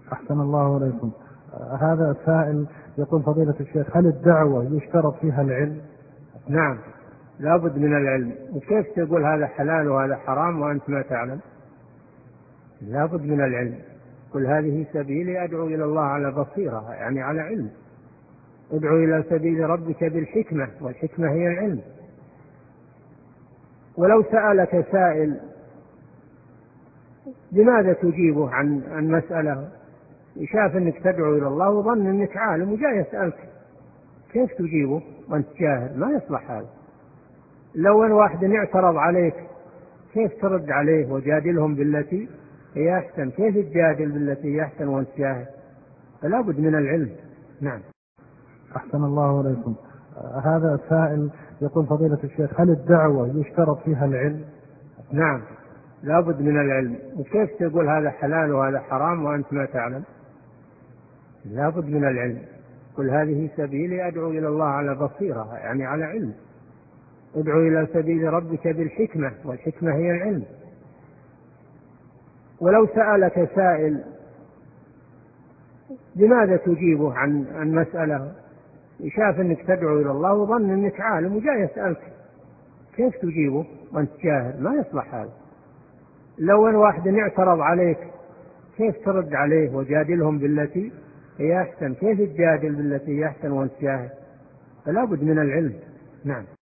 أحسن الله عليكم. هذا سائل يقول فضيلة الشيخ هل الدعوة يشترط فيها العلم؟ نعم، لا بد من العلم. وكيف تقول هذا حلال وهذا حرام وأنت ما تعلم؟ لا بد من العلم. قل هذه سبيلي أدعو إلى الله على بصيرة، يعني على علم. ادعو إلى سبيل ربك بالحكمة، والحكمة هي العلم. ولو سألك سائل لماذا تجيبه عن مسألة، شاف أنك تدعو إلى الله وظن أنك عالم وجاء يسألك، كيف تجيبه وأنت جاهل؟ ما يصلح هذا. لو أن واحد اعترض عليك كيف ترد عليه؟ وجادلهم بالتي هي أحسن. كيف تجادل بالتي هي أحسن وأنت جاهل؟ فلا بد من العلم. نعم. أحسن الله عليكم. هذا سائل يقول فضيلة الشيخ هل الدعوة يشترط فيها العلم؟ نعم، لا بد من العلم. وكيف تقول هذا حلال وهذا حرام وأنت ما تعلم؟ لا بد من العلم. قل هذه سبيلي أدعو إلى الله على بصيرة، يعني على علم. ادعو إلى سبيل ربك بالحكمة، والحكمة هي العلم. ولو سألك سائل لماذا تجيبه عن مسألة، شاف أنك تدعو إلى الله وظن أنك عالم وجاء يسألك، كيف تجيبه وأنت جاهل؟ ما يصلح هذا. لو أن واحد اعترض عليك كيف ترد عليه؟ وجادلهم بالتي هي أحسن. كيف تجادل بالتي هي أحسن وأنت جاهل؟ فلا بد من العلم. نعم.